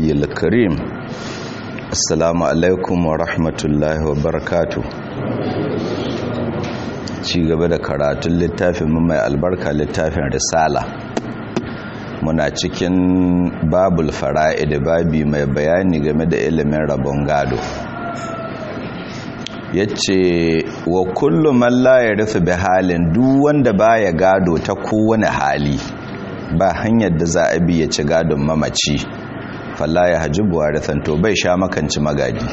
النبي الكريم. السلام عليكم ورحمة الله وبركاته. ci gaba da karatun littafin mai albarka littafin risala muna cikin babul fara'id babi mai bayani game da ilimin rabon gado. yace wa kullu man la yarithu bi halin, duk wanda baya gado ta kowane hali, ba hanyar da za a bi ya ci gadon mamaci, falla ya hajibu warithan, to bai sha makanci magadi.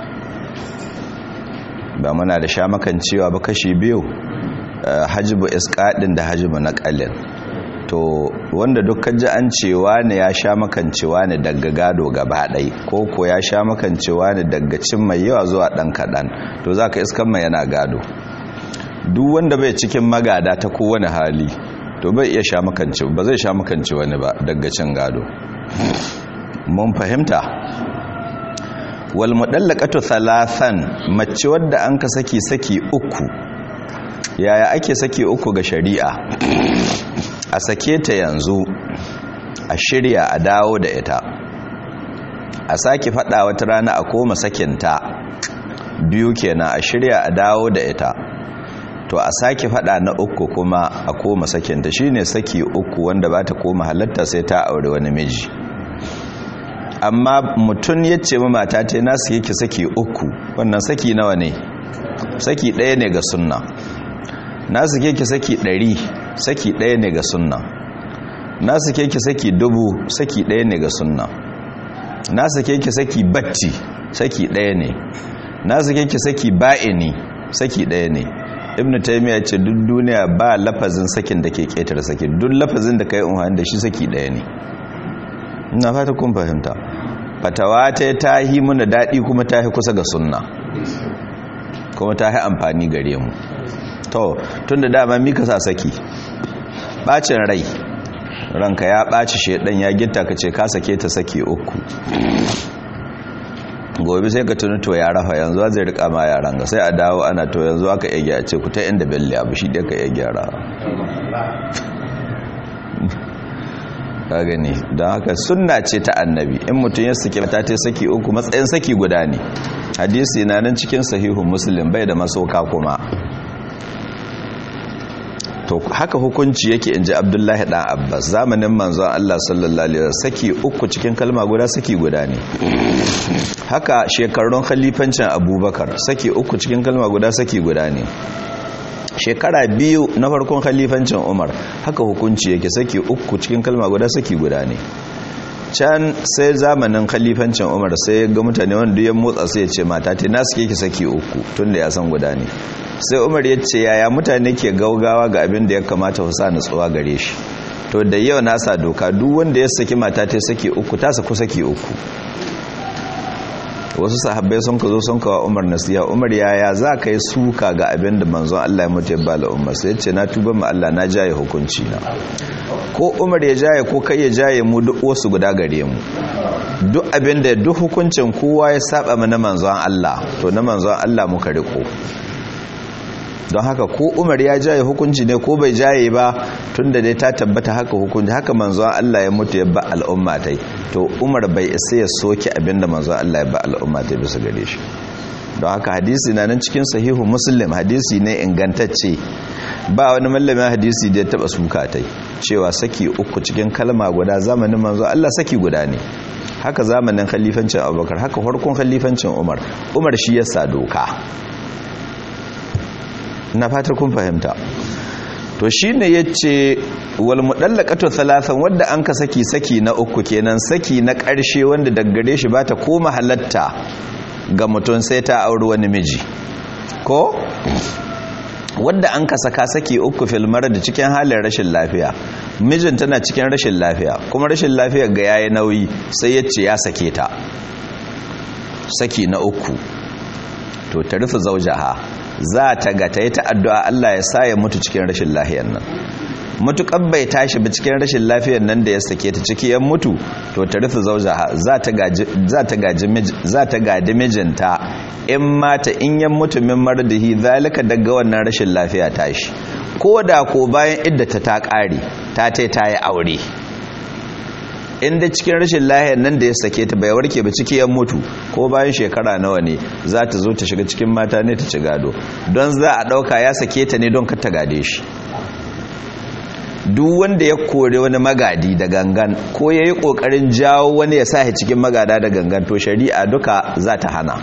ba muna da sha makancewa ba kashi biyu, hajibu isqadin da hajibu naqalin. to wanda dukkan ji an cewa ne ya sha makancewa ne daga gado gaba ɗai, ko ya sha makancewa ne daga cin mai yawa zuwa ɗan kaɗan, to za ka iskan mai yana gado. duk wanda bai cikin magada ta kowane hali, to bai iya sha makancewa, ba zai sha makancewa ne ba daga cin gado. mun fahimta. wal mudallaqatu thalathan, mace wadda an ka saki uku. yaya ake saki uku ga shari'a? a sake ta yanzu, a shirya a dawo da ita, a sake fada wata rana a koma sakinta, biyu kenan, a shirya a dawo da ita, to a sake fada na uku kuma a koma sakinta. shine saki uku wanda ba ta koma halatta sai ta aure wani miji. amma mutum ya ce ma mata ta nasu yake saki uku, wannan saki nawa ne? saki ɗaya ne ga sunna. nasu yake saki 100, saki ɗaya ne ga sunna. nasu yake saki 1000, saki ɗaya ne ga sunna. nasu yake saki batti, saki ɗaya ne. nasu yake saki ba'ini, saki ɗaya ne. ibnu taymiya ce duk duniya ba lafazin sakin da ke ketare saki, duk lafazin da kai unhan da shi saki ɗaya ne. ina fata kun fahimta. fatawa ta yi muna daɗi kuma ta yi kusa ga sunna, kuma ta yi amfani gare mu. to tun da dama mika sa saki bacin rai, ranka ya ɓaci, shedan ya gitta ka ce ka sake ta saki uku. gobe sai ka tuni to ya rafa, yanzu zai rika ma yaran ga, sai a dawo ana to yanzu aka iya gyara, ce ku ta inda belle abu shi da ka iya gyara. ka gani, don haka sunna ce ta annabi, in mutum ya saki mata ta saki uku matsayin saki guda ne. hadisi na nan cikin sahihu muslim, bai da masoka kuma. to haka hukunci yake, inji abdullahi dan abbas, zamanin manzon Allah sallallahu alaihi wasallam saki uku cikin kalma guda saki guda ne. haka shekarun khalifancin abubakar, saki uku cikin kalma guda saki guda ne. shekara 2 na farkon khalifancin umar, haka hukunci yake, saki uku cikin kalma guda saki guda ne. can sai zamanin khalifancin umar, sai ga mutane wanda ya motsa sai ya ce mata ta nasu yake saki uku, tunda ya san guda ne. sai umar ya ce yaya mutane ke gaugawa ga abin da ya kamata su sa nutsuwa gare shi. to da yau na sa doka, duk wanda ya saki mata ta saki uku ta saku saki uku. wasu sahabbai sun ka zo sun kawo umar nasiya, umar yaya za ka yi suka ga abin da manzon Allah ya mutu ya bala umar? sai ya ce na tuba ma Allah, na jaye hukunci na. ko umar ya jaye ko kai ya jaye, mu duk wasu guda gare mu. duk abin da duk hukuncin kowa ya saba mana manzon Allah, to na manzon Allah muka riko. don haka ko umar ya jaye hukunci ne ko bai jaye ba, tunda dai ta tabbata haka hukunci, haka manzon Allah ya mutu ya ba al'umma tai, to umar bai isa ya soke abinda manzon Allah ya ba al'umma tai bisa gare shi. don haka hadisi na nan cikin sahihu muslim, hadisi ne ingantacce, ba wani mallamin hadisi da ya taba suka tai cewa saki uku cikin kalma guda zamanin manzon Allah saki guda ne. haka zamanin khalifancin abubakar, haka farkon khalifancin umar shi ya sa doka. na fatar kun fahimta. to shine yace wal mudallaqatu thalathan, wanda an ka saki na uku kenan, saki na ƙarshe wanda daggare shi bata koma halatta ga mutum sai ta auri wani miji. ko wanda an ka saki uku fil marad, cikin halin rashin lafiya, mijin tana cikin rashin lafiya, kuma rashin lafiyar ga yayi nauyi, sai yace ya sake ta saki na uku, to ta rufe zaujaha, za ta ga ta yi ta addu'a Allah ya sa ya mutu cikin rashin lafiyar nan. mutukan bai tashi ba cikin rashin lafiyar nan da ya sake ta ciki yan mutu, to ta rufe zaujaha, za ta gaji mijinta in mata in yan mutu min mardihi, zalika daga wannan rashin lafiya tashi, ko da ko bayan iddata ta kare ta yi aure. inda cikin rashin lahiyar nan da ya sake ta bai warke ba ciki ya mutu ko bayan shekara nawa ne za ta zo ta shiga cikin mata ne ta ci gado don za a ɗauka ya sake ta ne don ka ta gade shi. Duk wanda ya kore wani magadi da gangan ko ya yi ƙoƙarin jawo wani ya sa cikin magada da gangan to shari'a duka za ta hana.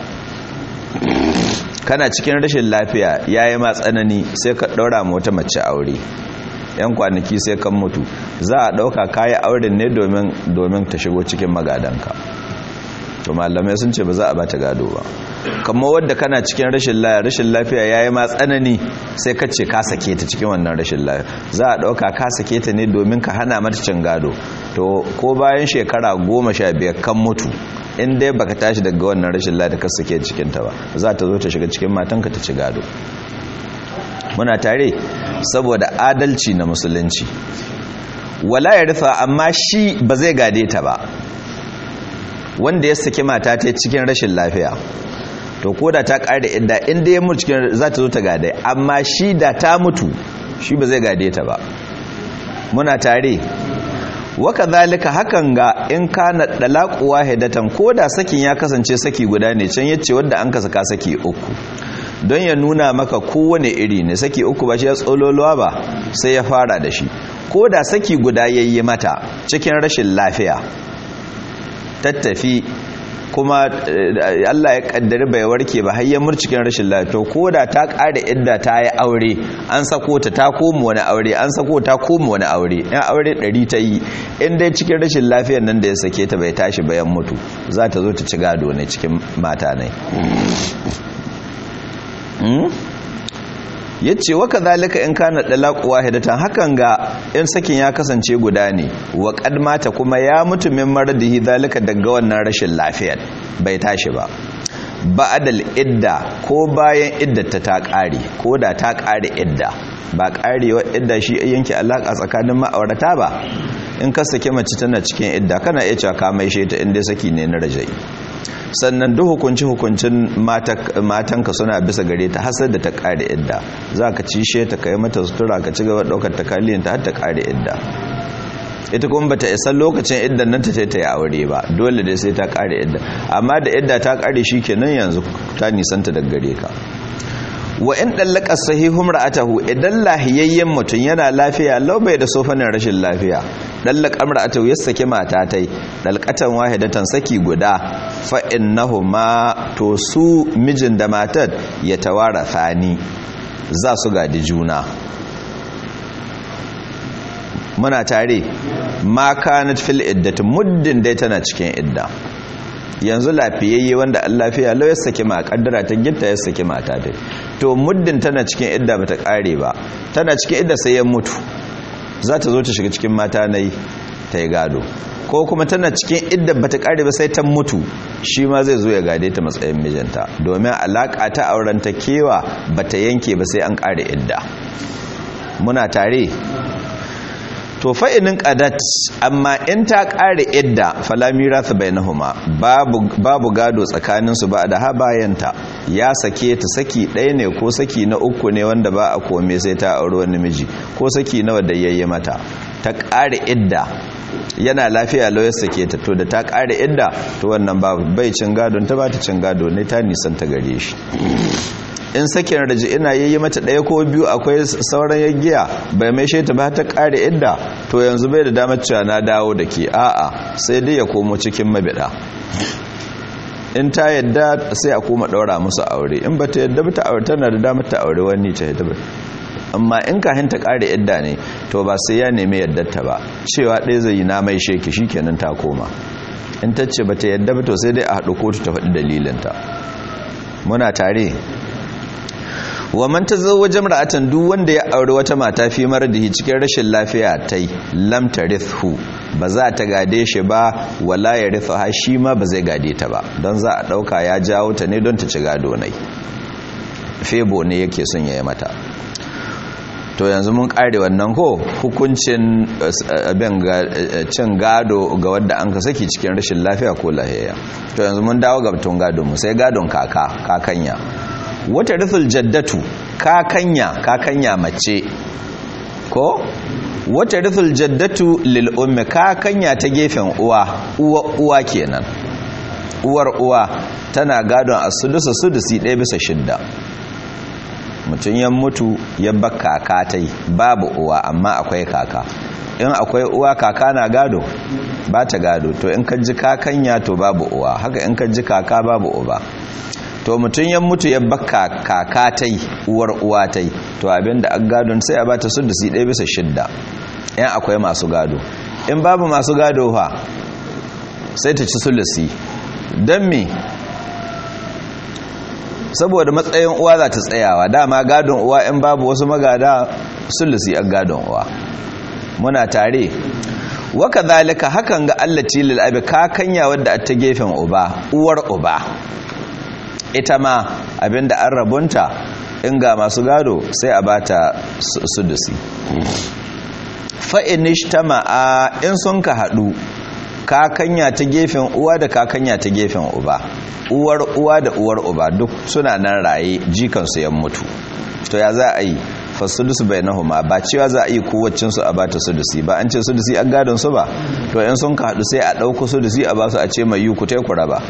Kana cikin rashin lafiya ya yi matsanani sai ka ɗaura wata mace aure, 'yan kwanaki sai kan mutu, za a ɗauka kayi auren ne domin ta shigo cikin magadanka. To malamai sun ce ba za a ba ta gado ba. Kamar wadda kana cikin rashin lafiya ya yi matsanani sai ka ce ka sake ta cikin wannan rashin lafiya, za a ɗauka ka sake ta ne domin ka hana mata cin gado. To ko bayan shekara 15 kan mutu, in dai baka tashi daga wannan rashin lafiya ka sake cikin ta ba, za ta zo ta shiga cikin matanka ta ci gado. Muna tare saboda adalci na musulunci. Wala ya rufa, amma shi ba zai gade ta ba. Wanda ya saki mata ta cikin rashin lafiya, to ko da ta ƙare idda inda ya mutu cikin za ta zo ta gade, amma shi da ta mutu shi ba zai gade ta ba. Muna tare. Waka zalika, hakan ga in kana dalaqu wahidatan, ko da sakin ya kasance saki guda ne, can yace wanda an kasa saki uku, don ya nuna maka kowane iri ne. Saki uku ba shi ya tsololuwa ba, sai ya fara da shi. Ko da saki guda yayi mata cikin rashin lafiya, tattafi kuma Allah ya kaddari bai warke ba har ya cikin rashin lafiya, ko da ta ƙara idda ta yi aure, an sako ta koma wani aure, an sako ta koma wani aure, yan aure 100 ta yi, in dai cikin rashin lafiyar nan da ya sake ta bai tashi bayan mutu, za ta zo ta ci gado ne cikin mata ne. Yace waka zalika in kana dalaqu wahidatan, hakan ga in sakin ya kasance guda ne, wa qad mata kuma ya mutu min maradihi zalika daga wannan rashin lafiyar bai tashi ba, ba'dal idda ko bayan iddata ta kare, ko da ta kare idda, ba karewa idda shi yanke alaka tsakanin ma'aurata ba. In ka sake mace tana cikin idda kana iya cewa ka maishe ta inda saki ne na rajai. Sannan duk hukuncin matanka suna bisa gare ta hasar da ta kare idda, za ka cishe ta kai mata sutura, ka ci gaba daukar takaliyanta har ta kare idda. Ita kuma bata isa lokacin iddan nan ta yi aure ba, dole dai sai ta kare idda, amma da idda ta kare shi kenan yanzu ta nisanta daga gare ka. Wa in dallaka sahihum ra'atahu, idan lahiyayyen mutum yana lafiya lau bai da sofanin rashin lafiya, dallaka ra'atahu ya saki mata tai dalqatan wahidatan saki guda, fa innahuma, to su mijin da matar ya tawara thani, za su gadi juna. Muna tare. Ma kanat fil iddati, muddin dai tana cikin idda. Yanzu lafiyayye wanda Allah lafiya lau ya saki ma kaddara ta gitta ya saki mata dai, to muddin tana cikin idda bata kare ba, tana cikin idda sai ya mutu, za ta zo ta shiga cikin mata nayi ta yi gado. Ko kuma tana cikin idda bata kare ba sai ta mutu, shi ma zai zo ya gade ta matsayin mijinta, domin alaka ta auren ta kewa bata yanke ba sai an kare idda. Muna tare. To fa'inin qadat, amma in ta ƙare idda fala miratha bainahuma, babu gado tsakanin su ba da ha bayanta. Ya sake ta saki ɗaya ne ko saki na uku ne wanda ba a kome sai ta auri wani miji, ko saki nawa da yayye mata, ta ƙare idda yana lafiya lau ya sake ta, to da ta ƙare idda to wannan babu bai cin gado, ta ba ta cin gado ne, ta nisan ta gare shi. In sakin raji ina yayi mata ɗaya ko biyu akwai sauran yaggiya bai mai sheta ba ta ƙare idda, to yanzu bai da damar cewa na dawo da ke, a'a sai dai ya komo cikin mabida. In ta yadda sai a koma ɗaura musu aure, in ba ta yadda ba ta aure, tana da damar ta aure wani ta yadda ba. Amma in kahin ta ƙare idda ne, to ba sai ya nemi yaddarta ba, cewa ɗaya zai yi na mai sheki shi kenan ta koma. In ta ce ba ta yadda ba, to sai dai a haɗu kotu ta faɗi dalilinta. Muna tare. Wa man tazawwaja imra'atan, duk wanda ya aure wata mata fi maradihi cikin rashin lafiya tai, lam tarithu, ba za ta gade shi ba, wala yarithuha, shi ma ba zai gade ta ba, don za a dauka ya jawo ta ne don ta ci gado nai, febo ne yake son yayi mata. To yanzu mun kare wannan ko hukuncin abin cin gado ga wanda an ka saki cikin rashin lafiya ko lahiya. To yanzu mun dawo ga batun gado mu, sai gadon kakanya. Wata rithul jaddatu, kakanya mace ko wata rithul jaddatu lil ummi kakanya ta gefen uwa kenan uwar uwa tana gadon as-sudusu sudusi 1/6 mutum ya mutu ya bar kaka tai babu uwa amma akwai kaka in akwai uwa kaka na gado ba ta gado to in ka ji kakanya to babu uwa haka in ka ji kaka babu uba to mutum ya mutu ya bar kaka tai uwar uwa tai to abinda an gadon sai a bata sudusi 1/6 in akwai masu gado in babu masu gado fa sai ta ci sulusi don me saboda matsayin uwa za ta tsayawa dama gadon uwa in babu wasu magada sulusi an gadon uwa muna tare waka zalika hakan ga allati lil abi kakanya wadda ta gefen uba uwar uba ita ma abinda an rabunta in ga masu gado sai a bata sudusi fa inishtama in sun ka hadu kakanya ta gefen uwa da kakanya ta gefen uba uwar uwa da uwar uba duk suna nan raye jikansu ya mutu to ya za a yi fasudus bainahuma ba cewa za a yi kowacin su a bata sudusi ba an ce sudusi an gadon su ba to in sun ka hadu sai a dauko sudusi a basu a ce mai yi ku tai ku raba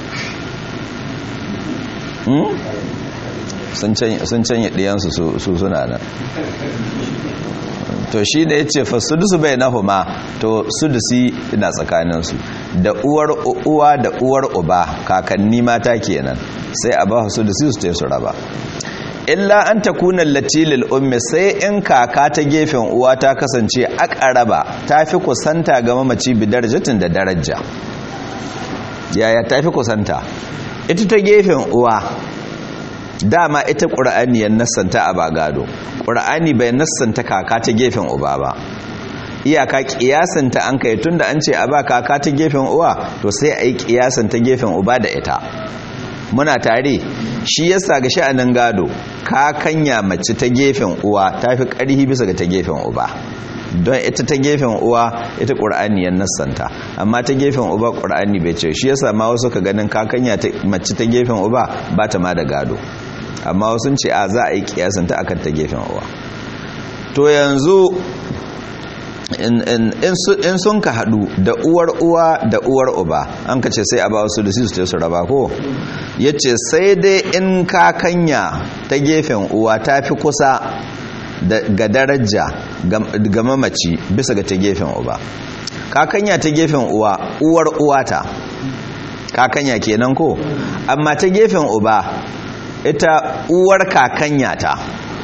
sun canye diyansu su suna nan to shi da ya ce fasudusu bai na huma to sudusi ina tsakaninsu da uwar uwa da uwar uba kakanni mata kenan sai a ba sudusi su ta su raba illa an takuna latilil ummi sai in kaka ta gefen uwa ta kasance aqraba tafi kusanta ga mamaci bi darajatin da daraja yaya tafi kusanta ita ta gefen uwa dama ita ƙura'ani ya nassanta a bagado ƙura'ani bai nassanta kaka ta gefen uba ba iyaka ƙiyasanta an kai tun da an ce a ba kaka ta gefen uwa to sai a yi ƙiyasanta gefen uba da ita muna tare shi yasa ga sha'anin gado kakanya mace ta gefen uwa ta fi ƙarhi bisa ga ta gefen uba don ita ta gefen uwa ita ƙura'ani ya nassanta amma ta gefen uba ƙura'ani bai ce shi yasa ma wasu ka ganin kakanya mace ta gefen uba ba ta ma da gado amma wasu ce a za a yi kiyasanta akan ta gefen uwa to yanzu in sun ka hadu da uwar uwa da uwar uba an ka ce sai a ba wasu da su su raba ko ya ce sai dai in kakanya ta gefen uwa ta fi kusa ga daraja ga mamaci bisa ga ta gefen uba kakanya ta gefen uwa uwar uwata kakanya kenan ko amma ta gefen uba ita uwar kakanya ta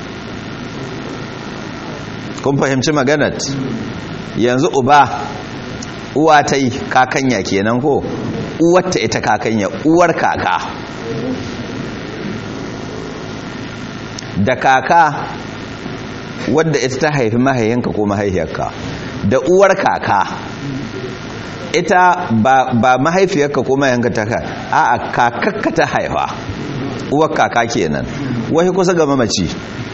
kun fahimci maganar yanzu uba uwa ta yi kakanya kenan ko uwarta ita kakanya uwar kaka da kaka wadda ita ta haifi mahaihinka ko mahaifiyarka da uwar kaka ita ba mahaifiyarka ko mahaifinka ta kai a kakakka ta haifa uwar kaka kenan wahi kusa ga mamaci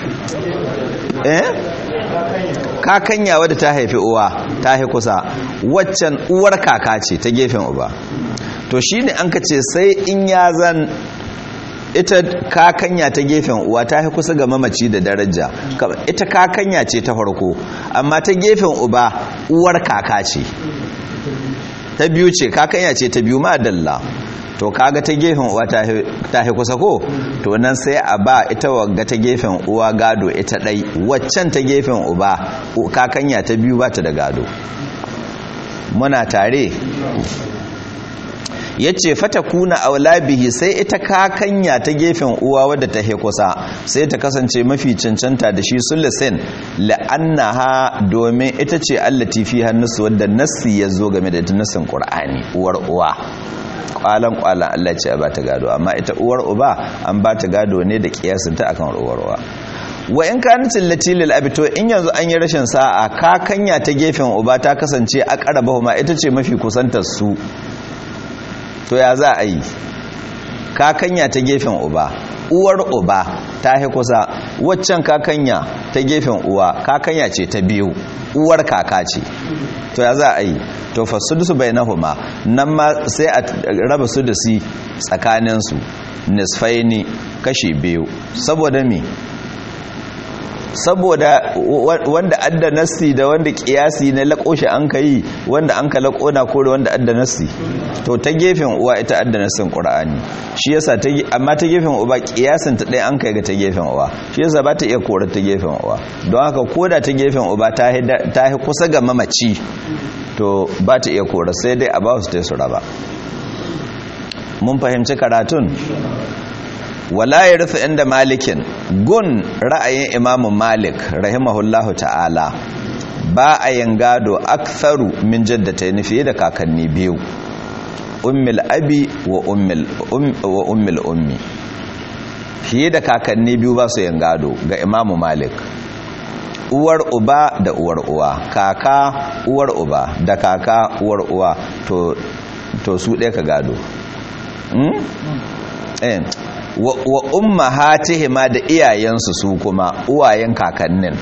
kakanya wadda ta haifi uwa ta haifi kusa waccan uwar kaka ce ta gefen uba to shine an ka ce sai in ya zan ita kakanya ta gefen uwa ta haifi kusa ga mamaci da daraja ita kakanya ce ta farko amma ta gefen uba uwar kaka ce ta biyu ce kakanya ce ta biyu ma dalla to kaga ta gefen uwa ta hi kusa ko to nan sai a ba ita wagga ta gefen uwa gado ita dai waccan ta gefen uba kakanya ta biyu ba ta da gado muna tare yace fatakuna aulabihi sai ita kakanya ta gefen uwa wadda ta hi kusa sai ta kasance mafi cancanta da shi sulusin la'annaha domin ita ce allati fi hannusu wadda nassi yazo game da nassin qur'ani uwar uwa kwalan Allah ce a bata gado amma ita uwar uba an bata gado ne da kiyasinta akan uwar uwa wa in kanat allati lil abi to in yanzu an yi rashin sa'a kakanya ta gefen uba ta kasance aqrabahuma ita ce mafi kusantar su to ya za a yi kakanya ta gefen uba uwar uba ta hi kusa waccan kakanya ta gefen uwa kakanya ce ta biyu uwar kaka ce to ya za a yi to fasudusu bainahuma nan ma sai a raba sudusi tsakaninsu nisfaini kashi biyu saboda me saboda wanda adda nassi da wanda kiyasi na lakoshi an kai wanda an ka lakona ko da wanda adda nassi to ta gefen uwa ita adda nassin qur'ani shi yasa amma ta gefen uba kiyasin ta dai an kai ga ta gefen uwa shi yasa ba ta iya kora ta gefen uwa don haka koda ta gefen uba ta kusa ga mamaci to ba ta iya kora sai dai a ba su ta su raba. Mun fahimci karatun. Wala ya rufe inda malikin gun ra'ayin imamu malik rahimahullahu ta'ala ba a yin gado aktharu min jaddatayn fiye da kakanni biyu, ummul abi wa ummul ummi. Fiye da kakanni biyu ba su yin gado ga imamu malik. Uwar uba da uwar uwa, kaka uwar uba da kaka uwar uwa, to su ɗaya ka gado. Wa ummahatihima da iyayensu su kuma uwayen kakannin,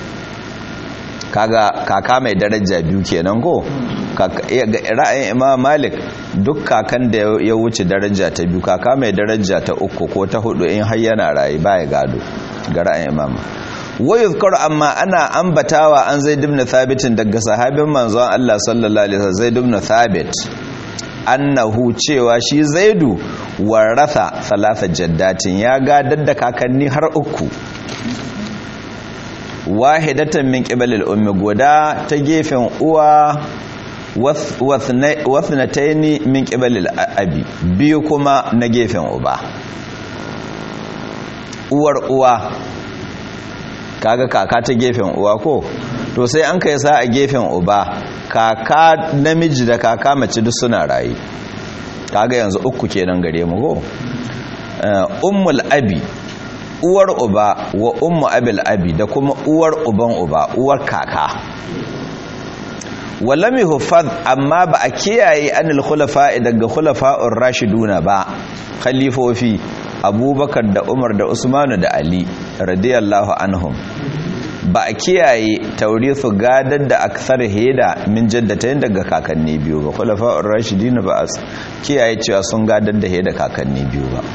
kaka mai daraja biyu kenan ko ra'ayin imam malik duk kakan da ya wuce daraja ta biyu, kaka mai daraja ta uku ko ta hudu in har yana rayu baya gado ga ra'ayin imam. wa yuzkaru amma ana ambatawa an zaid ibn thabit daga sahabin manzon Allah sallallahu alaihi wasallam zaid ibn thabit annahu cewa shi zaidu waratha thalatha jaddatin ya gadar da kakanni har uku, wahidatan min qibalil ummi guda ta gefen uwa wathnataini min qibalil abi biyu kuma na gefen uba. Uwar uwa kaga kaka ta gefen uwa ko to sai an kai sa a gefen uba kaka namiji da kaka mace duk suna rayi, kaga yanzu uku kenan gare mu ko. Ummul abi uwar uba wa ummu abil abi da kuma uwar uban uba uwar kaka. Walam yuhfaz amma ba a kiyaye anil khulafa'i daga khulafa'ur rashiduna ba, khalifofi Abubakar da Umar da Usman da Ali radiyallahu anhum, ba a kiyaye taurisu gadar da aksar heda min jaddatayin daga kakanni biyu ba. Khulafa'ur rashidina ba a kiyaye cewa sun gadar da heda kakanni biyu ba.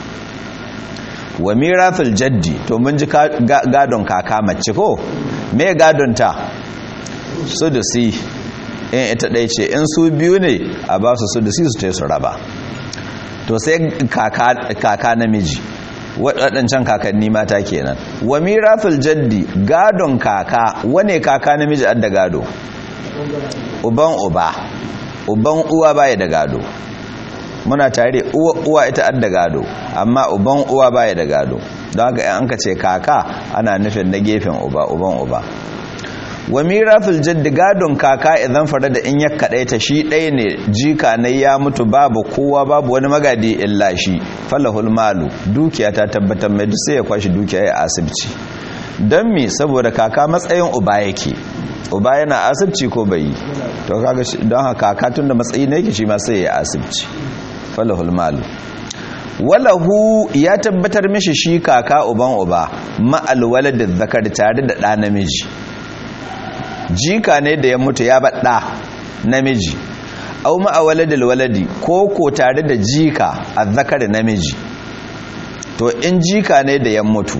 Wa mirathul jaddi to mun ji gadon kaka mace ko me gadon ta sudusi in ita dai ce, in su biyu ne a ba su sudusi su su raba. To sai kaka namiji waɗancan kakanni mata kenan. Wa mirathul jaddi gadon kaka wane kaka namiji adda gado? Uban uwa baya da gado. Muna tare uwa ita adda gado amma uban uwa baya da gado, don haka an ka ce kaka ana nufin na gefen uban uba. Wa mirathul jaddi gadon kaka idan fara da in ya kadaita shi ɗaya ne jika ne ya mutu babu kowa babu wani magadi illa shi, falahul malu dukiya ta tabbatar mai duk sai ya kwashi dukiya ya asibci. Don me? saboda kaka matsayin uba yake, uba yana asibci ko bai? To kaga don haka kaka tunda matsayi ne yake shi ma sai ya asibci, falahul malu. Walahu ya tabbatar mishi shi kaka uban uba ma'al waladin zakar tare da ɗa namiji. Jika ne da ya mutu ya baɗa namiji, au ma'a waladil waladi ko tare da jika a zakar namiji. To in jika ne da ya mutu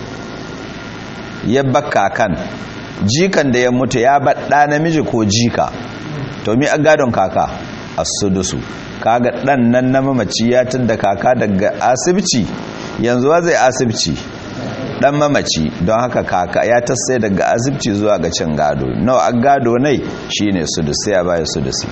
ya bakka kan jikan da ya mutu ya baɗa namiji ko jika, to mi a gadon kaka as-sudusu. Kaga ɗan nan na mamaci ya tunda kaka daga asibci, yanzu wa zai asibci dan mamaci, don haka kaka ya tasai daga asibci zuwa ga cin gado. Nawa a gado nai shine sudusi, ya baya sudusi.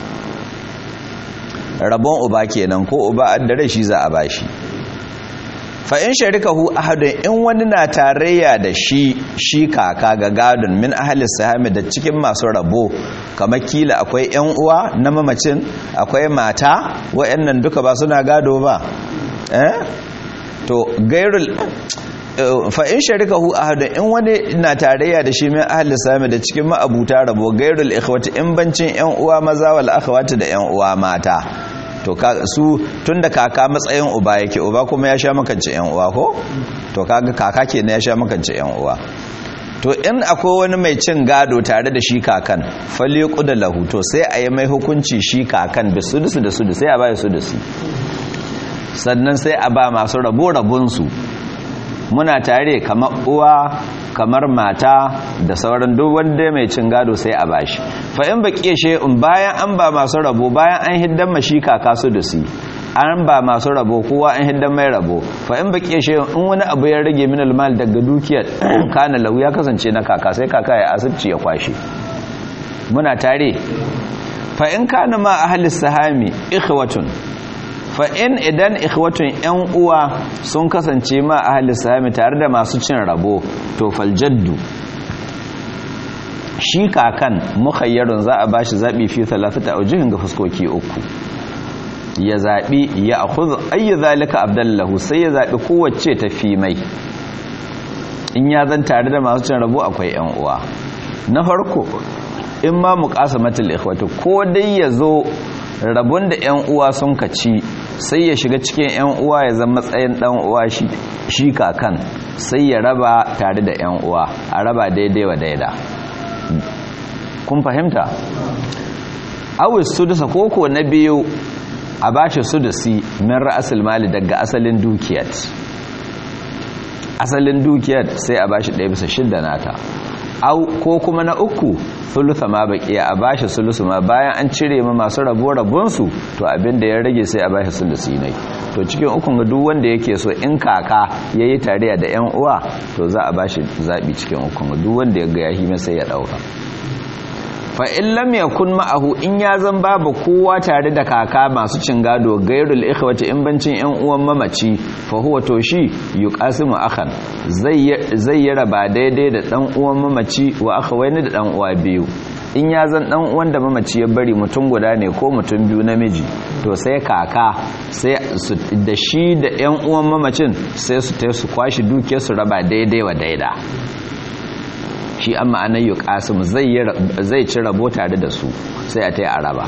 Rabon uba kenan ko uba addare shi za a bashi. Fa in sharikahu ahadun in wani na tarayya da shi kaka ga gadon min ahli sahami da cikin masu rabo, kamar kila akwai ƴan uwa na mamacin, akwai mata, wayannan duka ba suna gado ba. To gairul fa in sharikahu ahadun in wani na tarayya da shi min ahli sahami da cikin ma'abuta rabo, gairul ikhwati in bancin ƴan uwa maza wal akhawati da ƴan uwa mata. To su tunda kaka matsayin uba yake, uba kuma ya sha makance yan uwa ko, to kaga kaka kenan ya sha makance yan uwa. To in akwai wani mai cin gado tare da shi kakan, faliqu da lahu, to sai a yi mai hukunci shi kakan da sudusu sai a ba sudusi, sannan sai a ba masu rabon su. Muna tare kamar uwa kamar mata da sauran duk wanda mai cin gado sai a bashi fa in baqiya shay'un bayan an ba masu rabo bayan an hiddan mashi kaka su dusi an ba masu rabo kowa an hiddan mai rabo fa in baqiya shay'un in wani abu ya rage min almal daga dukiyar kana lahu ya kasance na kaka sai kaka ya asibci ya kwashe muna tare fa in kana ma ahli sahami ikhwatun fa in idan ikhwatun yan uwa sun kasance ma ahli sahami tare da masu cin rabo to fal jaddu shi kakan mukhayyarun za a bashi zabi fi thalathata awjihin ga fuskoki uku ya zabi ya akhudhu ayy zalika abdallahu sai ya zabi kowace tafi mai in ya zan tare da masu cin rabo akwai yan uwa na farko in ma muqasamatul ikhwati ko dai yazo rabon da yan uwa sun kaci sai ya shiga cikin yan uwa ya zama matsayin dan uwa shi kakan sai ya raba tare da yan uwa a raba daidai wa daida kun fahimta awis sudusa koko na biyu a bashi sudusi min ra'asul mali daga asalin dukiyar sai a bashi 1/6 nata ko kuma na uku sulusa ma baqiya a bashi sulusu ma bayan an cire ma masu rabonsu to abinda ya rage sai a bashi sulusi ne to cikin ukun ga duk wanda yake so in kaka yayi tare da yan uwa to za a bashi zabi cikin ukun ga duk wanda ya ga yahi sai ya dauka fa in lam yakun ma'ahu in ya zan babu kowa tare da kaka masu cin gado gairul ikhwati in bancin yan uwan mamaci fa huwa to shi yuqasimu akhan zai raba daidai da dan uwan mamaci wa akhawaini da dan uwa biyu in ya zan dan uwan da mamaci ya bari mutum guda ne ko mutum biyu namiji to sai kaka sai da shi da yan uwan mamacin sai su tayi su kwashi duke su raba daidai wa daida shi amma anan yuqasim zai ci rabo tare da su sai a tayi araba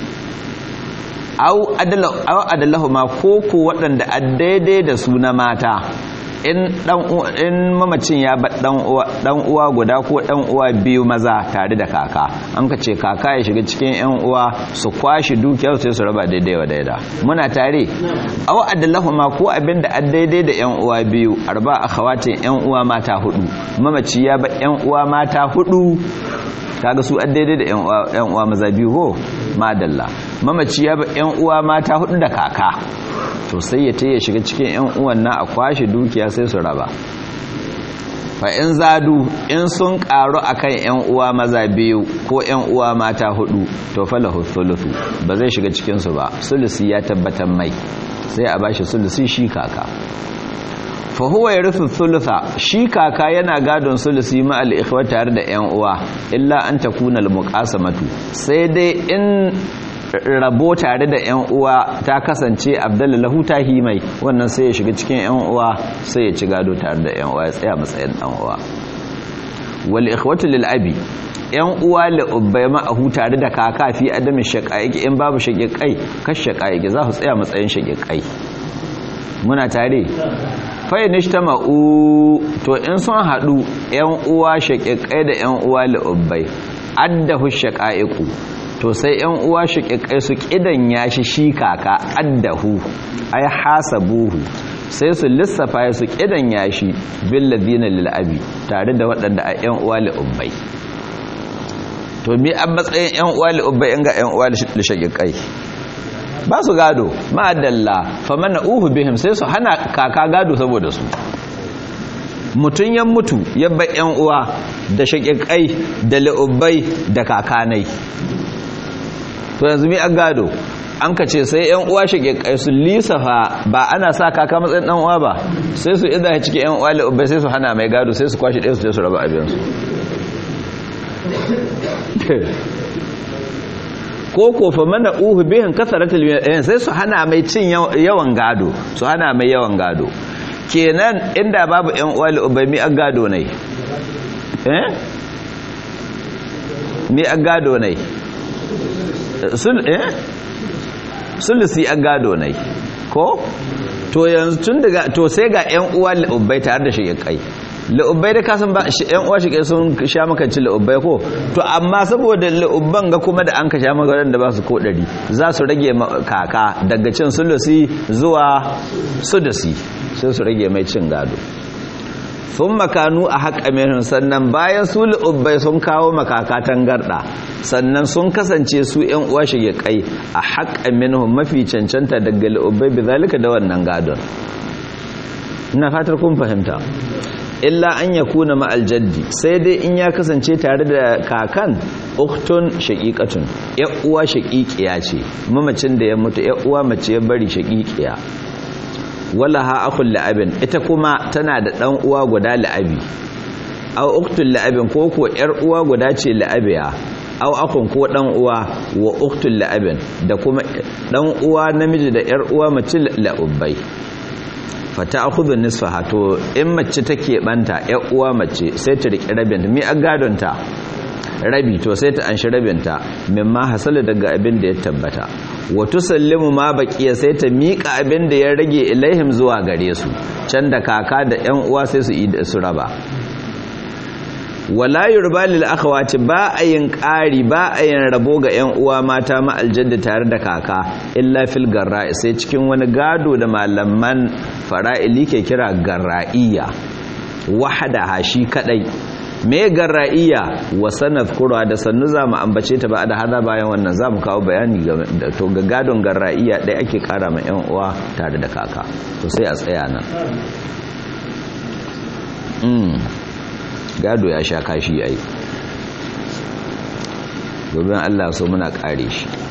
au adalahu ma koko waɗanda a daidai da su na mata in mamacin ya ba dan uwa guda ko dan uwa biyu maza tare da kaka an ka ce kaka ya shiga cikin yan uwa su kwashi dukiyar sai su raba daidai wa daida muna tare aw adallahu ma ko abinda a daidai da yan uwa biyu arba akhawatin yan uwa mata hudu mamaci ya ba yan uwa mata hudu kaga su a daidai da yan uwa maza biyu ho madalla mamaci ya ba yan uwa mata hudu da kaka to sai ya taya shiga cikin yan uwan na a kwashe dukiya sai su raba fa in zadu in sun karu akan yan uwa maza biyu ko yan uwa mata hudu to falahu thuluthu ba zai shiga cikin su ba sulusi ya tabbatar mai sai a bashi sulusi shi kaka fa huwa yarithu thulutha shi kaka yana gadon sulusi ma al ikhwa tare da yan uwa illa an takuna al muqasamatu sai dai in rabo tare da yan uwa ta kasance abdallahu tahimai wannan sai ya shiga cikin yan uwa sai ya ci gado tare da yan uwa ya tsaya matsayin dan uwa wal ikhwatu lil abi yan uwa li ubbai ma'ahu tare da kaka fi adamin shaqaiqi in babu shaqiqai kash shaqaiqi za su tsaya matsayin shaqiqai muna tare fa inishtama'u to in sun hadu yan uwa shaqiqai da yan uwa li ubbai addahu shaqaiqu to sai yan uwa shaqiqai su kidan yashi shi kaka addahu ay hasabuhu sai su lissafa su kidan yashi bil ladina lil abi tare da waɗanda a yan uwa li ubbai to mi an matsayin yan uwa li ubbai in ga yan uwa li shaqiqai ba su gado ma'adalla famana uhu bihim sai su hana kaka gado saboda su mutun yan mutu yabba yan uwa da shaqiqai da li ubbai da kakanai to yanzu mi an gado an ka ce sai yan uwa shaqiqai su lisafa ba ana sa kaka matsayin dan uwa ba sai su idan cikin yan uwa li ubbai sai su hana mai gado sai su kwashi ɗaya su je su raba abin su ko ko fa mana uhu bihin kasaratul sai su hana mai cin yawan gado su hana mai yawan gado kenan inda babu yan uwa li ubbai mi an gado ne mi an gado ne sulusi an gado ne ko to yanzu tun daga to sai ga yan uwa li ubbai tare da shaqiqai la'ubbai da kasan ba yan uwa shi sun sha makanci la'ubbai ko to amma saboda la'ubban ga kuma da an ka sha maka da ba su ko 100 za su rage kaka daga cin sulusi zuwa sudusi sai su rage mai cin gado sun makanu a haƙa minhum sannan bayan su li'ubbai sun kawo makakatan garda sannan sun kasance su ‘yan uwa shige kai a haƙa minhum mafi cancanta daga li'ubbai bi zalika da wannan gadon. Ina fatar kun fahimta. Illa an ya kuna ma'al jaddi sai dai in ya kasance tare da kakan uktun shaqiqatun ‘yan uwa shaqiqiya ce mamacin da ya mutu ‘yan uwa mace ya bari shaqiqiya. Wala ha akul la'abin ita kuma tana da dan uwa guda la'abi aw uktul la'abin ko yar uwa guda ce la'abiya aw akun ko dan uwa wa uktul la'abin da kuma dan uwa namiji da yar uwa mace la'ubbai fata akhudhu nisfaha to in mace take banta yar uwa mace sai ta riki rabin mi agadonta rabi to sai ta anshi rabinta mimma hasala daga abin da ya tabbata wa tusallimu ma baqiya sai ta mika abin da ya rage ilaihim zuwa gare su can da kaka da ƴan uwa sai su yi su raba wala yurba lil akhawati ba ayin qari ba ayin rabo ga ƴan uwa mata ma aljadda tare da kaka illa fil garra'i sai cikin wani gado da malaman fara'ili ke kira garra'iyya wahada shi kadai me garra'iya wa sanadkura da sannu zamu ambace ta ba da hada bayan wannan zamu kawo bayani ga to ga gadon garra'iya dai ake kara ma ƴan uwa tare da kaka to sai a tsaya nan gado ya sha kashi ai gobe Allah so muna kare shi